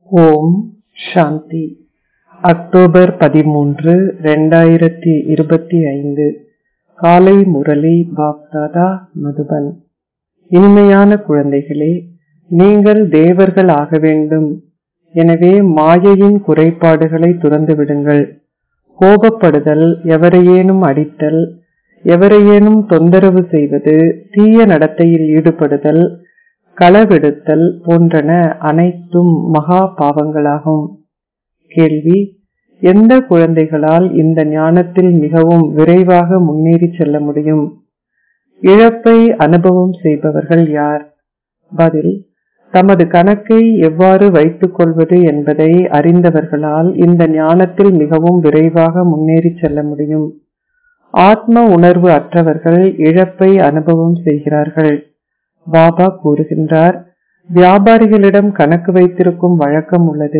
ஓம் சாந்தி. October 13, 2025 காலை முரளி பாப்தாதா மதுபன். இனிமையான குழந்தைகளே, நீங்கள் தேவர்கள் ஆக வேண்டும். எனவே மாயையின் குறைபாடுகளை துறந்து விடுங்கள். கோபப்படுதல், எவரையேனும் அடித்தல், எவரையேனும் தொந்தரவு செய்வது, தீய நடத்தையில் ஈடுபடுதல், களவெடுத்தல் போன்றன அனைத்தும் மகா பாவங்களாகும். கேள்வி: எந்த குழந்தைகளால் இந்த ஞானத்தில் மிகவும் விரைவாக முன்னேறி செல்ல முடியும்? இழப்பை அனுபவம் செய்பவர்கள் யார்? பதில்: தமது கணக்கை எவ்வாறு வைத்துக் கொள்வது என்பதை அறிந்தவர்களால் இந்த ஞானத்தில் மிகவும் விரைவாக முன்னேறி செல்ல முடியும். ஆத்ம உணர்வு அற்றவர்கள் இழப்பை அனுபவம் செய்கிறார்கள். பாபா கூறுகின்றார், வியாபாரிகளிடம் கணக்கு வைத்திருக்கும் வழக்கம் உள்ளது.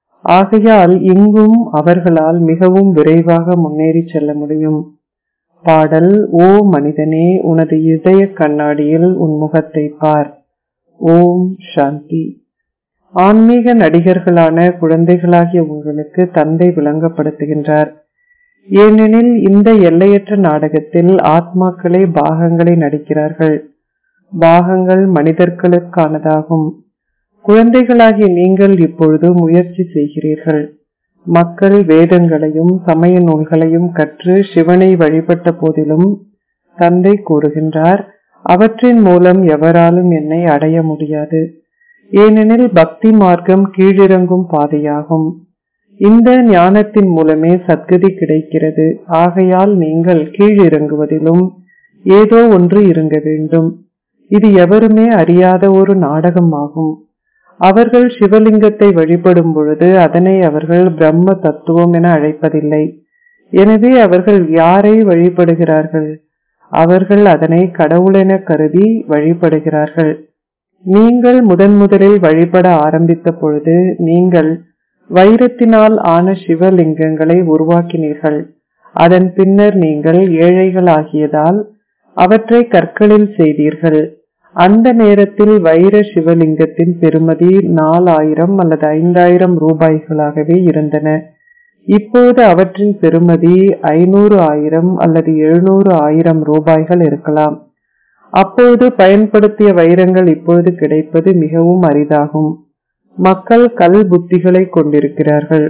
ஆகையால் இங்கும் அவர்களால் மிகவும் விரைவாக முன்னேறி செல்ல முடியும். பாடல்: ஓ மனிதனே, உனது இதய கண்ணாடியில் உன் முகத்தை பார். ஓம் சாந்தி. ஆன்மீக நடிகர்களான குழந்தைகளாகிய உங்களுக்கு தந்தை விளங்கப்படுத்துகின்றார். ஏனெனில் இந்த எல்லையற்ற நாடகத்தில் ஆத்மாக்களே பாகங்களை நடிக்கிறார்கள். பாகங்கள் மனிதர்களுக்கானதாகும். குழந்தைகளாகிய நீங்கள் இப்பொழுது முயற்சி செய்கிறீர்கள். மக்கள் வேதங்களையும் சமய நூல்களையும் கற்று சிவனை வழிபட்ட போதிலும் தந்தை கூறுகின்றார், அவற்றின் மூலம் எவராலும் என்னை அடைய முடியாது. ஏனெனில் பக்தி மார்க்கம் கீழிறங்கும் பாதையாகும். இந்த ஞானத்தின் மூலமே சத்கதி கிடைக்கிறது. ஆகையால் நீங்கள் கீழிறங்குவதிலும் ஏதோ ஒன்று இருங்க வேண்டும். இது எவருமே அறியாத ஒரு நாடகமாகும். அவர்கள் சிவலிங்கத்தை வழிபடும் பொழுது அதனை அவர்கள் பிரம்ம தத்துவம் என அழைப்பதில்லை. எனவே அவர்கள் யாரை வழிபடுகிறார்கள்? அவர்கள் அதனை கடவுளென கருதி வழிபடுகிறார்கள். நீங்கள் முதலில் வழிபட ஆரம்பித்த பொழுது நீங்கள் வைரத்தினால் ஆன சிவலிங்கங்களை உருவாக்கினீர்கள். அதன் பின்னர் நீங்கள் ஏழைகள் ஆகியதால் அவற்றை கற்களில் செய்தீர்கள். அந்த நேரத்தில் வைர சிவலிங்கத்தின் பெறுமதி 4000 அல்லது 5000 ரூபாய்களாகவே இருந்தன. இப்போது அவற்றின் பெறுமதி 500,000 அல்லது 700,000 ரூபாய்கள் இருக்கலாம். அப்போது பயன்படுத்திய வைரங்கள் இப்பொழுது கிடைப்பது மிகவும் அரிதாகும். மக்கள் கல் புத்திகளை கொண்டிருக்கிறார்கள்.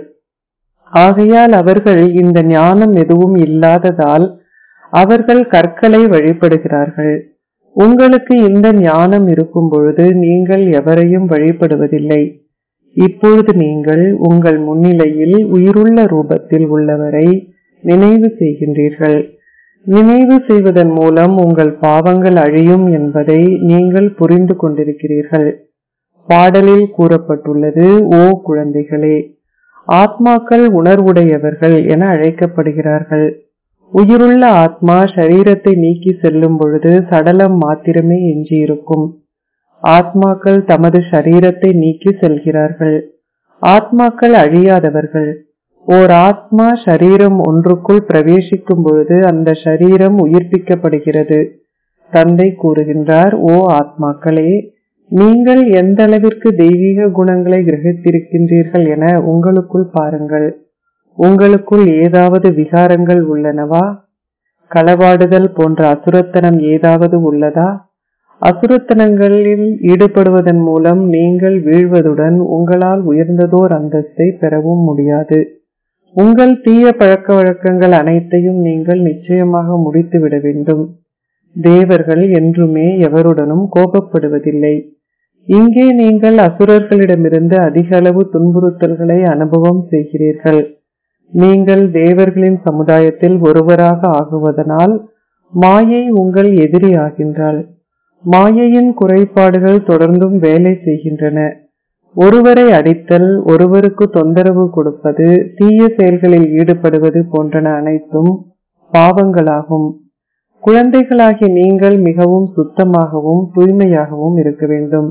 ஆகையால் அவர்கள் இந்த ஞானம் எதுவும் இல்லாததால் அவர்கள் கற்களை வழிபடுகிறார்கள். உங்களுக்கு இந்த ஞானம் இருக்கும் பொழுது நீங்கள் எவரையும் வழிபடுவதில்லை. இப்பொழுது நீங்கள் உங்கள் முன்னிலையில் உயிருள்ள ரூபத்தில் உள்ளவரை நினைவு செய்கின்றீர்கள். நினைவு செய்வதன் மூலம் உங்கள் பாவங்கள் அழியும் என்பதை நீங்கள் புரிந்து கொண்டிருக்கிறீர்கள். பாடலில் கூறப்பட்டுள்ளது, ஓ குழந்தைகளே, ஆத்மாக்கள் உணர்வுடையவர்கள் என அழைக்கப்படுகிறார்கள். உயிருள்ள ஆத்மா சரீரத்தை நீக்கி செல்லும் பொழுது சடலம் மாத்திரமே எஞ்சியிருக்கும். ஆத்மாக்கள் தமது சரீரத்தை நீக்கி செல்கிறார்கள். ஆத்மாக்கள் அழியாதவர்கள். ஓர் ஆத்மா சரீரம் ஒன்றுக்குள் பிரவேசிக்கும் பொழுது அந்த சரீரம் உயிர்ப்பிக்கப்படுகிறது. தந்தை கூறுகின்றார், ஓ ஆத்மாக்களே, நீங்கள் எந்த அளவிற்கு தெய்வீக குணங்களை கிரகித்திருக்கின்றீர்கள் என உங்களுக்குள் பாருங்கள். உங்களுக்குள் ஏதாவது விகாரங்கள் உள்ளனவா? களவாடுதல் போன்ற அசுரத்தனம் ஏதாவது உள்ளதா? அசுரத்தனங்களில் ஈடுபடுவதன் மூலம் நீங்கள் வீழ்வதுடன் உங்களால் உயர்ந்ததோர் அந்தஸ்தை பெறவும் முடியாது. உங்கள் தீய பழக்க வழக்கங்கள் அனைத்தையும் நீங்கள் நிச்சயமாக முடித்துவிட வேண்டும். தேவர்கள் என்றுமே எவருடனும் கோபப்படுவதில்லை. இங்கே நீங்கள் அசுரர்களிடமிருந்து அதிக அளவு துன்புறுத்தல்களை அனுபவம் செய்கிறீர்கள். நீங்கள் தேவர்களின் சமுதாயத்தில் ஒருவராக ஆகுவதனால் மாயை உங்கள் எதிரி ஆகின்றாள். மாயையின் குறைபாடுகள் தொடர்ந்தும் வேலை செய்கின்றன. ஒருவரை அடித்தல், ஒருவருக்கு தொந்தரவு கொடுப்பது, தீய செயல்களில் ஈடுபடுவது போன்றன அனைத்தும் பாவங்களாகும். குழந்தைகளாகிய நீங்கள் மிகவும் சுத்தமாகவும் தூய்மையாகவும் இருக்க வேண்டும்.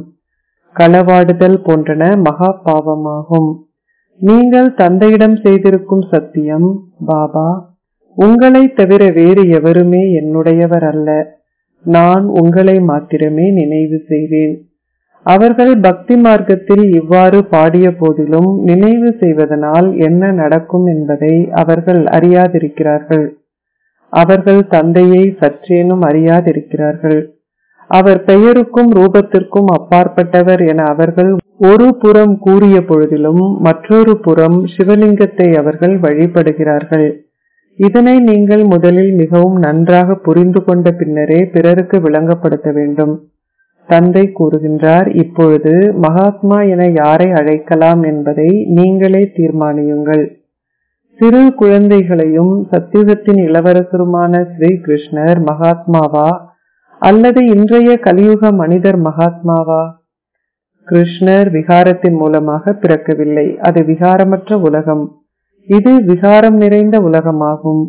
களவாடுதல் போன்றன மகா பாவமாகும். நீங்கள் தந்தையிடம் செய்திருக்கும் சத்தியம், பாபா, உங்களை தவிர வேறு எவருமே என்னுடையவர் அல்ல. நான் உங்களை மாத்திரமே நினைவு செய்வேன். அவர்கள் பக்தி மார்க்கத்தில் இவ்வாறு பாடிய போதிலும் நினைவு செய்வதனால் என்ன நடக்கும் என்பதை அவர்கள் அறியாதிருக்கிறார்கள். அவர்கள் தந்தையை சற்றேனும் அறியாதிருக்கிறார்கள். அவர் பெயருக்கும் ரூபத்திற்கும் அப்பாற்பட்டவர் என அவர்கள் ஒரு புறம் கூறிய பொழுதிலும் மற்றொரு புறம் சிவலிங்கத்தை அவர்கள் வழிபடுகிறார்கள். இதனை நீங்கள் முதலில் மிகவும் நன்றாக புரிந்து கொண்ட பின்னரே பிறருக்கு விளங்கப்படுத்த வேண்டும். தந்தை கூறுகின்றார், இப்பொழுது மகாத்மா என யாரை அழைக்கலாம் என்பதை நீங்களே தீர்மானியுங்கள். சிறு குழந்தைகளையும் சத்தியுகத்தின் இளவரசருமான ஸ்ரீ கிருஷ்ணர் மகாத்மாவா அல்லது இன்றைய கலியுக மனிதர் மகாத்மாவா? கிருஷ்ணர் விகாரத்தின் மூலமாக பிறக்கவில்லை. அது விகாரமற்ற உலகம். இது விகாரம் நிறைந்த உலகமாகும்.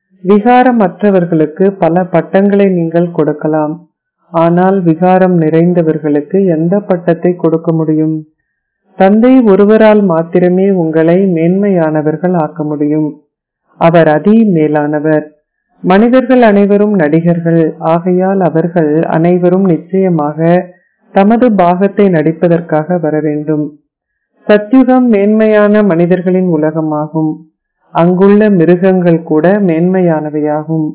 விகாரமற்றவர்களுக்கு பல பட்டங்களை நீங்கள் கொடுக்கலாம். ஆனால் விகாரம் நிறைந்தவர்களுக்கு எந்த பட்டத்தை கொடுக்க முடியும்? தந்தை ஒருவரால் மாத்திரமே உங்களை மேன்மையானவர்கள் ஆக்க முடியும். அவர் அதி மேலானவர். மனிதர்கள் அனைவரும் நடிகர்கள். ஆகையால் அவர்கள் அனைவரும் நிச்சயமாக தமது பாகத்தை நடிப்பதற்காக வர வேண்டும். சத்யுகம் மேன்மையான மனிதர்களின் உலகமாகும். அங்குள்ள மிருகங்கள் கூட மேன்மையானவையாகும்.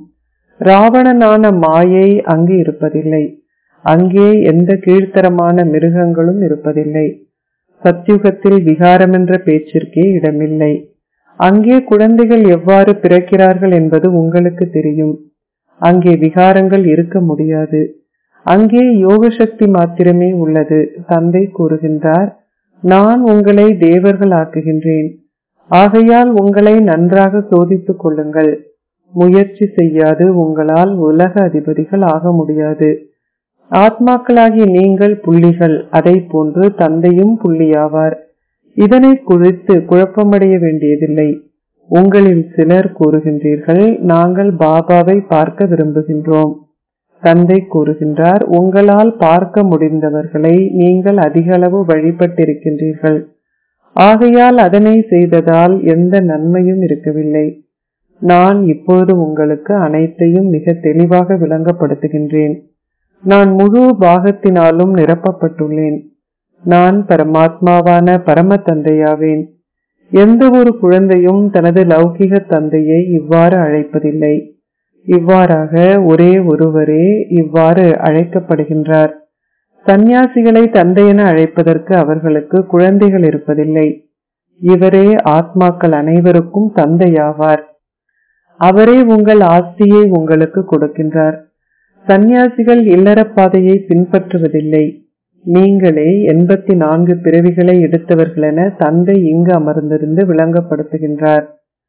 ராவணனான மாயை அங்கு இருப்பதில்லை. அங்கே எந்த கீழ்த்தரமான மிருகங்களும் இருப்பதில்லை. சத்யுகத்தில் விகாரம் என்ற பேச்சிற்கே இடமில்லை. அங்கே குழந்தைகள் எவ்வாறு பிறக்கிறார்கள் என்பது உங்களுக்கு தெரியும். அங்கே விகாரங்கள் இருக்க முடியாது. அங்கே யோக சக்தி மாத்திரமே உள்ளது. தந்தை கூறுகின்றார், நான் உங்களை தேவர்கள் ஆக்குகின்றேன். ஆகையால் உங்களை நன்றாக சோதித்துக் கொள்ளுங்கள். முயற்சி செய்யாது உங்களால் உலக அதிபதிகள் ஆக முடியாது. ஆத்மாக்களாகிய நீங்கள் புள்ளிகள். அதை போன்று தந்தையும் புள்ளியாவார். இதனை குறித்து குழப்பமடைய வேண்டியதில்லை. உங்களில் சிலர் கூறுகின்றீர்கள், நாங்கள் பாபாவை பார்க்க விரும்புகின்றோம். தந்தை கூறுகின்றார், உங்களால் பார்க்க முடிந்தவர்களை நீங்கள் அதிக அளவு வழிபட்டிருக்கின்றீர்கள். ஆகையால் அதனை செய்ததால் எந்த நன்மையும் இருக்கவில்லை. நான் இப்பொழுது உங்களுக்கு அனைத்தையும் மிக தெளிவாக விளங்கப்படுத்துகின்றேன். நான் முழு பாகத்தினாலும் நிரப்பப்பட்டுள்ளேன். நான் பரமாத்மாவான பரம தந்தையாவேன். எந்த ஒரு குழந்தையும் தனது லௌகிக தந்தையை இவ்வாறு அழைப்பதில்லை. இவ்வாறாக ஒரே ஒருவரே இவ்வாறு அழைக்கப்படுகின்றார். சந்நியாசிகளை தந்தை என அழைப்பதற்கு அவர்களுக்கு குழந்தைகள் இருப்பதில்லை. இவரே ஆத்மாக்கள் அனைவருக்கும் தந்தையாவார். அவரே உங்கள் ஆஸ்தியை உங்களுக்கு கொடுக்கின்றார். சந்நியாசிகள் இல்லற பாதையை பின்பற்றுவதில்லை. நீங்களே 84 பிறவிகளை எடுத்தவர்கள் என தந்தை இங்கு அமர்ந்திருந்து விளங்கப்படுத்துகின்றார்.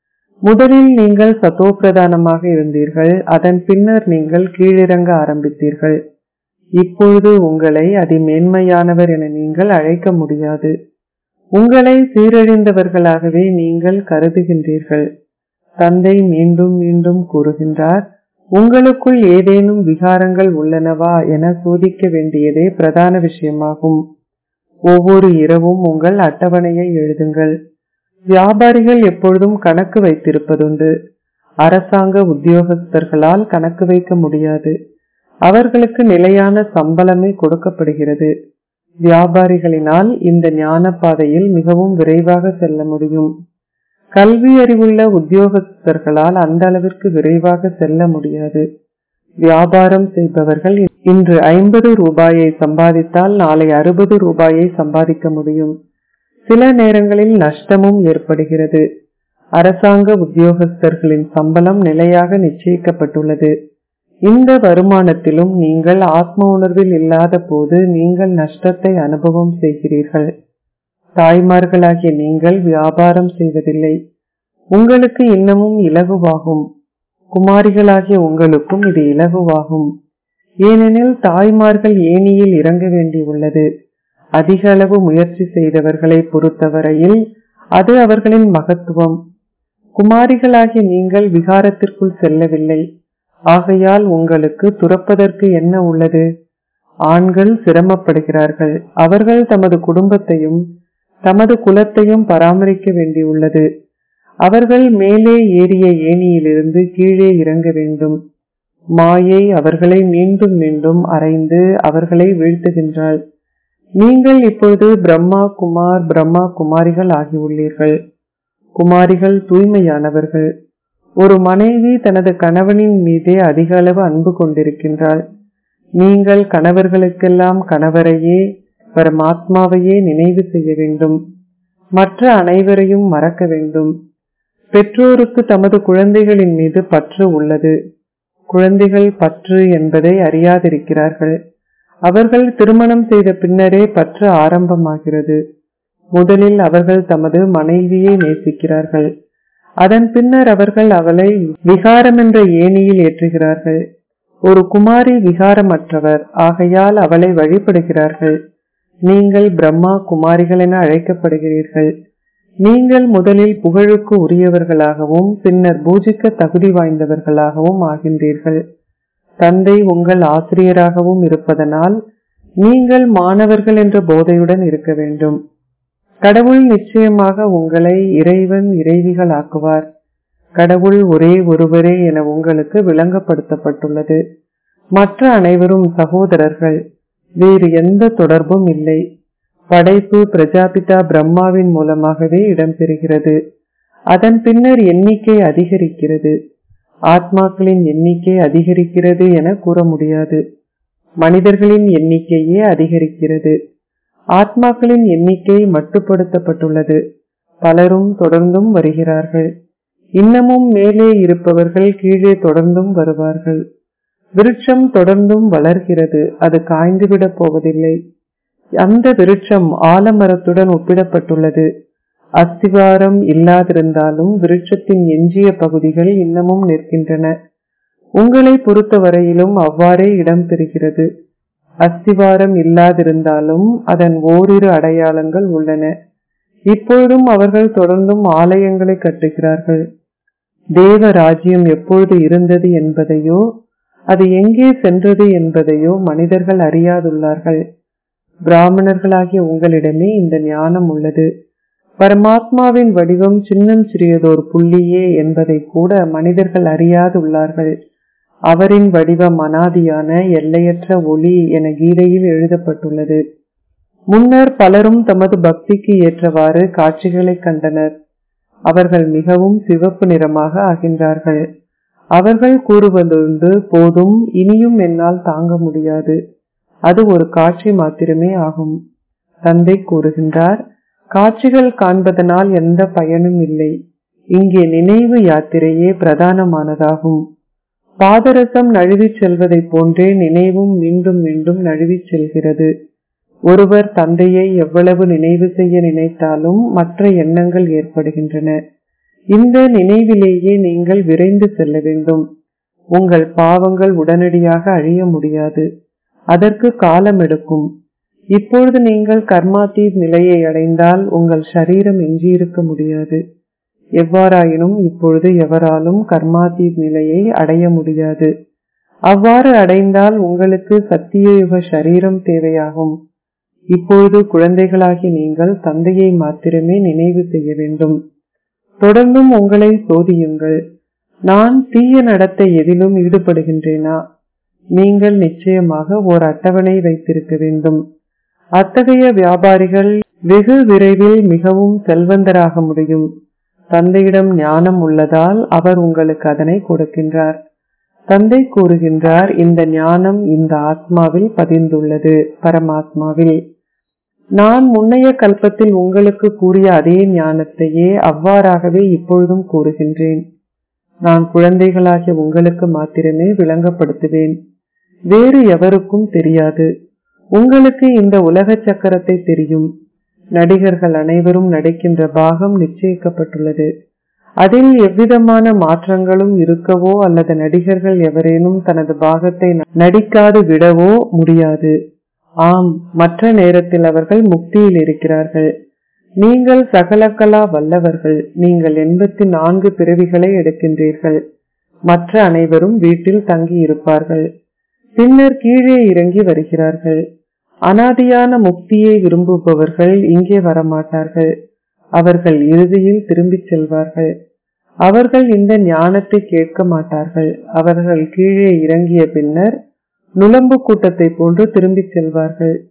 முதலில் நீங்கள் சதோப்பிரதானமாக இருந்தீர்கள். அதன் பின்னர் நீங்கள் கீழிறங்க ஆரம்பித்தீர்கள். இப்பொழுது உங்களை அதிமேன்மையானவர் என நீங்கள் அழைக்க முடியாது. உங்களை சீரழிந்தவர்களாகவே நீங்கள் கருதுகின்றீர்கள். தந்தை மீண்டும் மீண்டும் கூறுகின்றார், உங்களுக்குள் ஏதேனும் விகாரங்கள் உள்ளனவா என சோதிக்க வேண்டியதே பிரதான விஷயமாகும். ஒவ்வொரு இரவும் உங்கள் அட்டவணையை எழுதுங்கள். வியாபாரிகள் எப்பொழுதும் கணக்கு வைத்திருப்பதுண்டு. அரசாங்க உத்தியோகஸ்தர்களால் கணக்கு வைக்க முடியாது. அவர்களுக்கு நிலையான சம்பளமே கொடுக்கப்படுகிறது. வியாபாரிகளினால் இந்த ஞான பாதையில் மிகவும் விரைவாக செல்ல முடியும். கல்வி அறிவுள்ள உத்தியோகஸ்தர்களால் அந்த அளவிற்கு விரைவாக செல்ல முடியாது. வியாபாரம் செய்பவர்கள் இன்று 50 ரூபாயை சம்பாதித்தால் நாளை 60 ரூபாயை சம்பாதிக்க முடியும். சில நேரங்களில் நஷ்டமும் ஏற்படுகிறது. அரசாங்க உத்தியோகஸ்தர்களின் சம்பளம் நிலையாக நிச்சயிக்கப்பட்டுள்ளது. இந்த வருமானத்திலும் நீங்கள் ஆத்ம உணர்வில் இல்லாத போது நீங்கள் நஷ்டத்தை அனுபவம் செய்கிறீர்கள். தாய்மார்களாகிய நீங்கள் வியாபாரம் செய்வதில்லை. உங்களுக்கு இன்னமும் இலகுவாகும். குமாரிகளாகிய உங்களுக்கும் இது இலகுவாகும். ஏனெனில் தாய்மார்கள் ஏணியில் இறங்க வேண்டியுள்ளது. அதிக அளவு முயற்சி செய்தவர்களை பொறுத்தவரையில் அது அவர்களின் மகத்துவம். குமாரிகளாகிய நீங்கள் விகாரத்திற்குள் செல்லவில்லை. ஆகையால் உங்களுக்கு துறப்பதற்கு என்ன உள்ளது? ஆண்கள் சிரமப்படுகிறார்கள். அவர்கள் தமது குடும்பத்தையும் தமது குலத்தையும் பராமரிக்க வேண்டியுள்ளது. அவர்கள் மேலே ஏறிய ஏணியிலிருந்து கீழே இறங்க வேண்டும். மாயை அவர்களை மீண்டும் மீண்டும் அறைந்து அவர்களை வீழ்த்துகின்றாள். நீங்கள் இப்பொழுது பிரம்மா குமார் பிரம்மா குமாரிகள் ஆகியுள்ளீர்கள். குமாரிகள் தூய்மையானவர்கள். ஒரு மனைவி தனது கணவனின் மீதே அதிக அளவு அன்பு கொண்டிருக்கின்றாள். நீங்கள் கணவர்களுக்கெல்லாம் கணவரையே பரமாத்மாவையே நினைவு செய்ய வேண்டும். மற்ற அனைவரையும் மறக்க வேண்டும். பெற்றோருக்கு தமது குழந்தைகளின் மீது பற்று உள்ளது. குழந்தைகள் பற்று என்பதை அறியாதிருக்கிறார்கள். அவர்கள் திருமணம் செய்த பின்னரே பற்று ஆரம்பமாகிறது. முதலில் அவர்கள் தமது மனைவியை நேசிக்கிறார்கள். அதன் பின்னர் அவர்கள் அவளை விகாரம் என்ற ஏணியில் ஏற்றுகிறார்கள். ஒரு குமாரி விகாரமற்றவர், ஆகையால் அவளை வழிபடுகிறார்கள். நீங்கள் பிரம்மா குமாரிகள் என அழைக்கப்படுகிறீர்கள். நீங்கள் முதலில் புகழுக்கு உரியவர்களாகவும் பின்னர் பூஜிக்க தகுதி வாய்ந்தவர்களாகவும் ஆகின்றீர்கள். தந்தை உங்கள் ஆசிரியராகவும் இருப்பதனால் நீங்கள் மாணவர்கள் என்ற போதையுடன் இருக்க வேண்டும். கடவுள் நிச்சயமாக உங்களை இறைவன் இறைவிகள் ஆக்குவார். கடவுள் ஒரே ஒருவரே என உங்களுக்கு விளங்கப்படுத்தப்பட்டுள்ளது. மற்ற அனைவரும் சகோதரர்கள். வேறு எந்த தொடர்பும் இல்லை. படைப்பு பிரஜாபிதா பிரம்மாவின் மூலமாகவே இடம்பெறுகிறது. அதன் பின்னர் எண்ணிக்கை அதிகரிக்கிறது. ஆத்மாக்களின் எண்ணிக்கை அதிகரிக்கிறது என கூற முடியாது. மனிதர்களின் எண்ணிக்கையே அதிகரிக்கிறது. ஆத்மாக்களின் எண்ணிக்கை மட்டுப்படுத்தப்பட்டுள்ளது. பலரும் தொடர்ந்தும் வருகிறார்கள். இன்னமும் மேலே இருப்பவர்கள் கீழே தொடர்ந்தும் வருவார்கள். விருட்சம் தொடர்ந்தும் வளர்கிறது. அது காய்ந்துவிடப் போவதில்லை. அந்த விருட்சம் ஆலமரத்துடன் ஒப்பிடப்பட்டுள்ளது. அஸ்திவாரம் இல்லாதிருந்தாலும் விருட்சத்தின் எஞ்சிய பகுதிகள் இன்னமும் நிற்கின்றன. உங்களை பொறுத்தவரையிலும் அவ்வாறே இடம்பெறுகிறது. அஸ்திவாரம் இல்லாதிருந்தாலும் அதன் ஓரிரு அடையாளங்கள் உள்ளன. இப்பொழுதும் அவர்கள் தொடர்ந்தும் ஆலயங்களை கட்டுகிறார்கள். தேவ ராஜ்யம் எப்பொழுது இருந்தது என்பதையோ அது எங்கே சென்றது என்பதையோ மனிதர்கள் அறியாதுள்ளார்கள். பிராமணர்களாகிய உங்களிடமே இந்த ஞானம் உள்ளது. பரமாத்மாவின் வடிவம் சின்னம் சிறியதோர் புள்ளியே என்பதை கூட மனிதர்கள் அறியாதுள்ளார்கள். அவரின் வடிவம் அனாதியான எல்லையற்ற ஒளி என கீதையில் எழுதப்பட்டுள்ளது. முன்னர் பலரும் தமது பக்திக்கு ஏற்றவாறு காட்சிகளை கண்டனர். அவர்கள் மிகவும் சிவப்பு நிறமாக ஆகின்றார்கள். அவர்கள் கூறுவதுண்டு, போதும், இனியும் என்னால் தாங்க முடியாது. அது ஒரு காட்சி மாத்திரமே ஆகும். தந்தை கூறுகின்றார், காட்சிகள் காண்பதனால் எந்த பயனும் இல்லை. இங்கே நினைவு யாத்திரையே பிரதானமானதாகும். பாதரசம் நழுவிச் செல்வதை போன்றே நினைவும் மீண்டும் மீண்டும் நழுவிச் செல்கிறது. ஒருவர் தந்தையை எவ்வளவு நினைவு செய்ய நினைத்தாலும் மற்ற எண்ணங்கள் ஏற்படுகின்றன. இந்த நினைவிலேயே நீங்கள் விரைந்து செல்ல வேண்டும். உங்கள் பாவங்கள் உடனடியாக அழிய முடியாது. அதற்கு காலம் எடுக்கும். இப்பொழுது நீங்கள் கர்மாதீத் நிலையை அடைந்தால் உங்கள் சரீரம் எஞ்சியிருக்க முடியாது. எவ்வாறாயினும் இப்பொழுது எவராலும் கர்மாதீத் நிலையை அடைய முடியாது. அவ்வாறு அடைந்தால் உங்களுக்கு சத்தியயுக சரீரம் தேவையாகும். இப்பொழுது குழந்தைகளாகி நீங்கள் தந்தையை மாத்திரமே நினைவு செய்ய வேண்டும். தொடர்ந்தும் உங்களை சோதியுங்கள். நான் தீய நடத்தை எதிலும் ஈடுபடுகின்றேனா? நீங்கள் நிச்சயமாக ஓர் அட்டவணை வைத்திருக்க வேண்டும். அத்தகைய வியாபாரிகள் வெகு விரைவில் மிகவும் செல்வந்தராக முடியும். தந்தையிடம் ஞானம் உள்ளதால் அவர் உங்களுக்கு அதனை கொடுக்கின்றார். தந்தை கூறுகின்றார், இந்த ஞானம் இந்த ஆத்மாவில் பதிந்துள்ளது, பரமாத்மாவில். நான் முன்னைய கல்பத்தில் உங்களுக்கு கூறிய அதே ஞானத்தையே அவ்வாறாகவே இப்பொழுதும் கூறுகின்றேன். நான் குழந்தைகளாகிய உங்களுக்கு மாத்திரமே விளங்கப்படுத்துவேன். வேறு எவருக்கும் தெரியாது. உங்களுக்கு இந்த உலக சக்கரத்தை தெரியும். நடிகர்கள் அனைவரும் நடிக்கின்ற பாகம் நிச்சயிக்கப்பட்டுள்ளது. அதில் எவ்விதமான மாற்றங்களும் இருக்கவோ அல்லது நடிகர்கள் எவரேனும் தனது பாகத்தை நடிக்காது விடவோ முடியாது. ஆம், மற்ற நேரத்தில் அவர்கள் முக்தியில் இருக்கிறார்கள். நீங்கள் சகலகலா வல்லவர்கள். நீங்கள் 84 பிறவிகளை எடுக்கின்றீர்கள். மற்ற அனைவரும் வீட்டில் தங்கி இருப்பார்கள். பின்னர் கீழே இறங்கி வருகிறார்கள். அனாதியான முக்தியை விரும்புபவர்கள் இங்கே வரமாட்டார்கள். அவர்கள் இறுதியில் திரும்பிச் செல்வார்கள். அவர்கள் இந்த ஞானத்தை கேட்க மாட்டார்கள். அவர்கள் கீழே இறங்கிய பின்னர் நுளம்பு கூட்டத்தை போன்று திரும்பிச் செல்வார்கள்.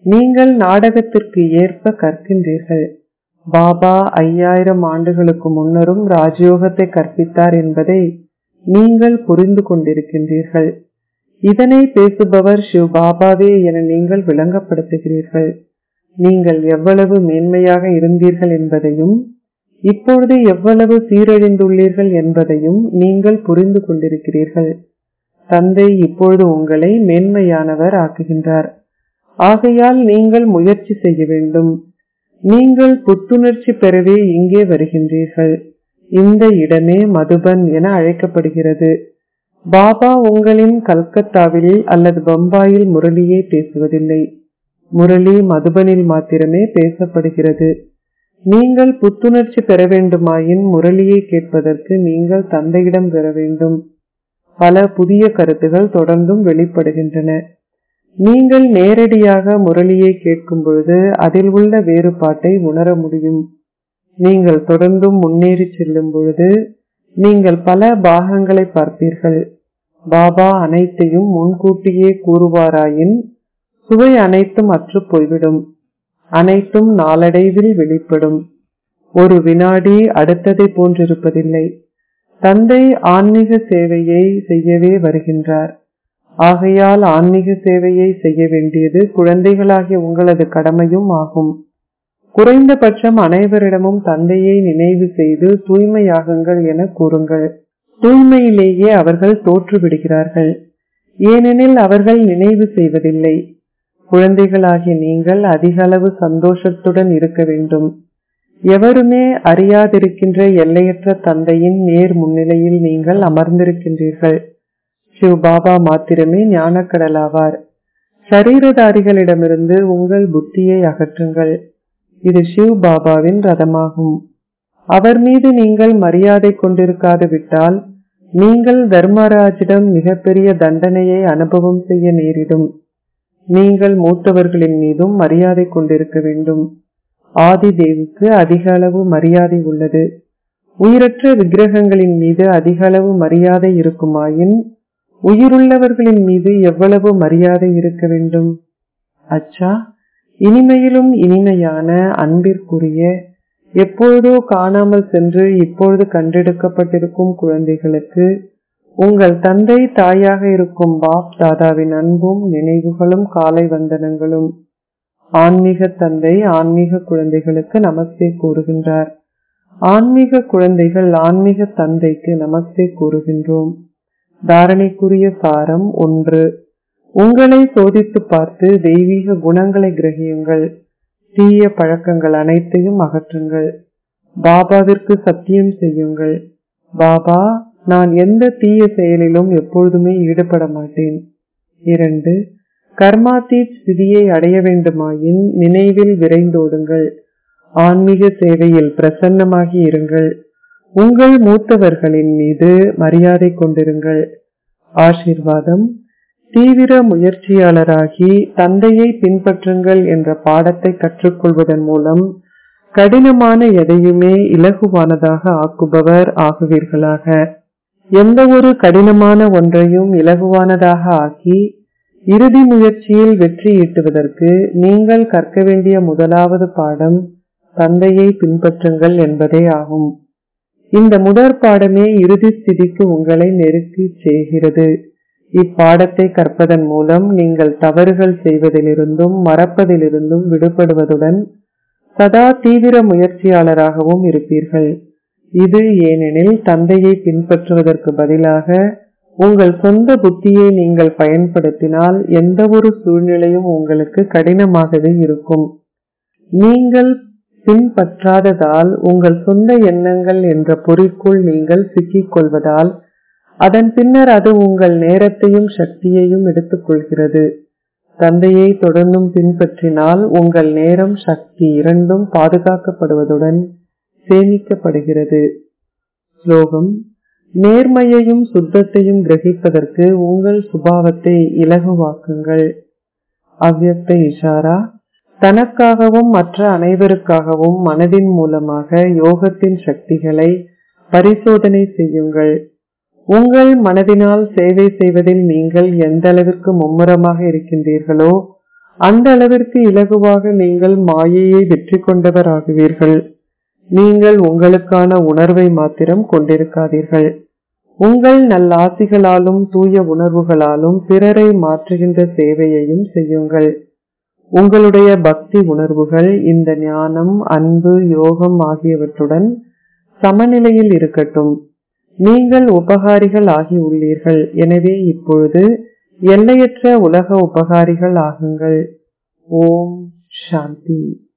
நீங்கள் நாடகத்திற்கு ஏற்ப கற்கின்றீர்கள். பாபா 5000 ஆண்டுகளுக்கு முன்னரும் ராஜயோகத்தை கற்பித்தார் என்பதை நீங்கள் புரிந்து கொண்டிருக்கின்றீர்கள். இதனை பேசுபவர் சிவ பாபாவே என நீங்கள் விளங்கப்படுத்துகிறீர்கள். நீங்கள் எவ்வளவு மேன்மையாக இருந்தீர்கள் என்பதையும் இப்பொழுது எவ்வளவு சீரழிந்துள்ளீர்கள் என்பதையும் நீங்கள் புரிந்து கொண்டிருக்கிறீர்கள். தந்தை இப்பொழுது உங்களை மேன்மையானவர் ஆக்குகின்றார். ஆகையால் நீங்கள் முயற்சி செய்ய வேண்டும். நீங்கள் புத்துணர்ச்சி பெறவே இங்கே வருகின்றீர்கள். இந்த இடமே மதுபன் என அழைக்கப்படுகிறது. பாபா உங்களின் கல்கத்தாவில் அல்லது பம்பாயில் முரளியை பேசுவதில்லை. முரளி மதுபனில் மாத்திரமே பேசப்படுகிறது. நீங்கள் புத்துணர்ச்சி பெற வேண்டுமாயின் முரளியை கேட்பதற்கு நீங்கள் தந்தையிடம் பெற வேண்டும். பல புதிய கருத்துகள் தொடர்ந்தும் வெளிப்படுகின்றன. நீங்கள் நேரடியாக முரளியை கேட்கும் பொழுது அதில் உள்ள வேறுபாட்டை உணர முடியும். நீங்கள் தொடர்ந்தும் முன்னேறி செல்லும் பொழுது நீங்கள் பல பாகங்களை பார்ப்பீர்கள். பாபா அனைத்தையும் முன்கூட்டியே கூறுவாராயின் சுவை அனைத்தும் அற்று போய்விடும். அனைத்தும் நாளடைவில் வெளிப்படும். ஒரு வினாடி அடுத்ததை போன்றிருப்பதில்லை. தந்தை ஆன்மீக சேவையை செய்யவே வருகின்றார். ஆகையால் ஆன்மீக சேவையை செய்ய வேண்டியது குழந்தைகளாகிய உங்களது கடமையும் ஆகும். குறைந்தபட்சம் அனைவரிடமும் தந்தையை நினைவு செய்து தூய்மையாகுங்கள் என கூறுங்கள். தூய்மையிலேயே அவர்கள் தோற்றுவிடுகிறார்கள். ஏனெனில் அவர்கள் நினைவு செய்வதில்லை. குழந்தைகளாகிய நீங்கள் அதிக அளவு சந்தோஷத்துடன் இருக்க வேண்டும். எவருமே அறியாதிருக்கின்ற எல்லையற்ற தந்தையின் நேர் முன்னிலையில் நீங்கள் அமர்ந்திருக்கின்றீர்கள். சிவ பாபா மாத்திரமே ஞானக்கடலாவார். சரீரதாரிகளிடமிருந்து உங்கள் புத்தியை அகற்றுங்கள். இது சிவ பாபாவின் ரதமாகும். அவர் மீது நீங்கள் மரியாதை கொண்டிருக்காது விட்டால் நீங்கள் தர்மராஜிடம் மிகப்பெரிய தண்டனையை அனுபவம் செய்ய நேரிடும். நீங்கள் மூத்தவர்களின் மீதும் மரியாதை கொண்டிருக்க வேண்டும். ஆதி தேவுக்கு அதிக அளவு மரியாதை உள்ளது. உயிரற்ற விக்கிரகங்களின் மீது அதிக அளவு மரியாதை இருக்குமாயின் உயிருள்ளவர்களின் மீது எவ்வளவு மரியாதை இருக்க வேண்டும்? அச்சா, இனிமையிலும் இனிமையான அன்பிற்குரிய எப்பொழுதோ காணாமல் சென்று இப்பொழுது கண்டெடுக்கப்பட்டிருக்கும் குழந்தைகளுக்கு உங்கள் தந்தை தாயாக இருக்கும் பாப் தாதாவின் அன்பும் நினைவுகளும் காலை வந்தனங்களும். ஆன்மீக தந்தை ஆன்மீக குழந்தைகளுக்கு நமஸ்தே கூறுகின்றார். ஆன்மீக குழந்தைகள் ஆன்மீக தந்தைக்கு நமஸ்தே கூறுகின்றோம். தாரணைக்குரிய சாரம் 1. உங்களை சோதித்து பார்த்து தெய்வீக குணங்களை கிரகியுங்கள். தீய பழக்கங்கள் அனைத்தையும் அகற்றுங்கள். பாபாவிற்கு சத்தியம் செய்யுங்கள். பாபா, நான் எந்த தீய செயலிலும் எப்பொழுதுமே ஈடுபட மாட்டேன். 2. கர்மாதீத் ஸ்திதியை அடைய வேண்டுமாயின் நினைவில் விரைந்தோடுங்கள். ஆன்மீக சேவையில் பிரசன்னமாகி இருங்கள். உங்கள் மூத்தவர்களின் மீது மரியாதை கொண்டிருங்கள். ஆசீர்வாதம். தீவிர முயற்சியாளராகி தந்தையை பின்பற்றுங்கள் என்ற பாடத்தை கற்றுக்கொள்வதன் மூலம் கடினமான எதையுமே இலகுவானதாக ஆக்குபவர் ஆகுவீர்களாக. எந்த ஒரு கடினமான ஒன்றையும் இலகுவானதாக ஆக்கி இறுதி முயற்சியில் வெற்றி ஈட்டுவதற்கு நீங்கள் கற்க வேண்டிய முதலாவது பாடம் தந்தையை பின்பற்றுங்கள் என்பதே ஆகும். இந்த முதற் பாடமே இறுதி ஸ்திதிக்கு உங்களை நெருக்கி செய்கிறது. இப்பாடத்தை கற்பதன் மூலம் நீங்கள் தவறுகள் செய்வதிலிருந்தும் மறப்பதிலிருந்தும் விடுபடுவதுடன் சதா தீவிர முயற்சியாளராகவும் இருப்பீர்கள். இது ஏனெனில் தந்தையை பின்பற்றுவதற்கு பதிலாக உங்கள் சொந்த புத்தியை நீங்கள் பயன்படுத்தினால் எந்த ஒரு சூழ்நிலையும் உங்களுக்கு கடினமாகவே இருக்கும். நீங்கள் பின்பற்றாததால் உங்கள் சொந்த எண்ணங்கள் என்ற பொறிக்குள் நீங்கள் சிக்கிக் கொள்வதால் அதன் பின்னர் அது உங்கள் நேரத்தையும் சக்தியையும் எடுத்துக் கொள்கிறது. தந்தையை தொடர்ந்தும் பின்பற்றினால் உங்கள் நேரம் சக்தி இரண்டும் பாதுகாக்கப்படுவதுடன் சேமிக்கப்படுகிறது. ஸ்லோகம். நேர்மையையும் சுத்தத்தையும் கிரகிப்பதற்கு உங்கள் சுபாவத்தை இலகுவாக்குங்கள். அவ்யக்த இஷாரா. தனக்காகவும் மற்ற அனைவருக்காகவும் மனதின் மூலமாக யோகத்தின் சக்திகளை பரிசோதனை செய்யுங்கள். உங்கள் மனதினால் சேவை செய்வதில் நீங்கள் எந்த அளவிற்கு மும்முரமாக இருக்கின்றீர்களோ அந்த அளவிற்கு இலகுவாக நீங்கள் மாயையை வெற்றி கொண்டவர் ஆகுவீர்கள். நீங்கள் உங்களுக்கான உணர்வை மாத்திரம் கொண்டிருக்காதீர்கள். உங்கள் நல்லாசிகளாலும் தூய உணர்வுகளாலும் பிறரை மாற்றுகின்ற சேவையையும் செய்யுங்கள். உங்களுடைய பக்தி உணர்வுகள் இந்த ஞானம், அன்பு, யோகம் ஆகியவற்றுடன் சமநிலையில் இருக்கட்டும். நீங்கள் உபகாரிகள் ஆகி உள்ளீர்கள். எனவே இப்பொழுது எல்லையற்ற உலக உபகாரிகள் ஆகுங்கள். ஓம் சாந்தி.